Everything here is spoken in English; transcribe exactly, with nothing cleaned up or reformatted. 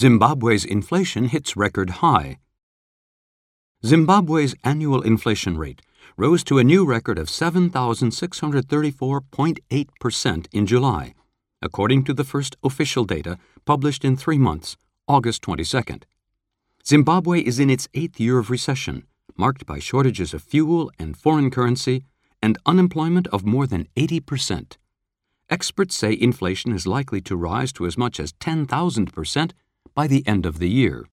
Zimbabwe's inflation hits record high. Zimbabwe's annual inflation rate rose to a new record of seven thousand six hundred thirty-four point eight percent in July, according to the first official data published in three months, August twenty-second. Zimbabwe is in its eighth year of recession, marked by shortages of fuel and foreign currency and unemployment of more than eighty percent. Experts say inflation is likely to rise to as much as ten thousand percent by the end of the year.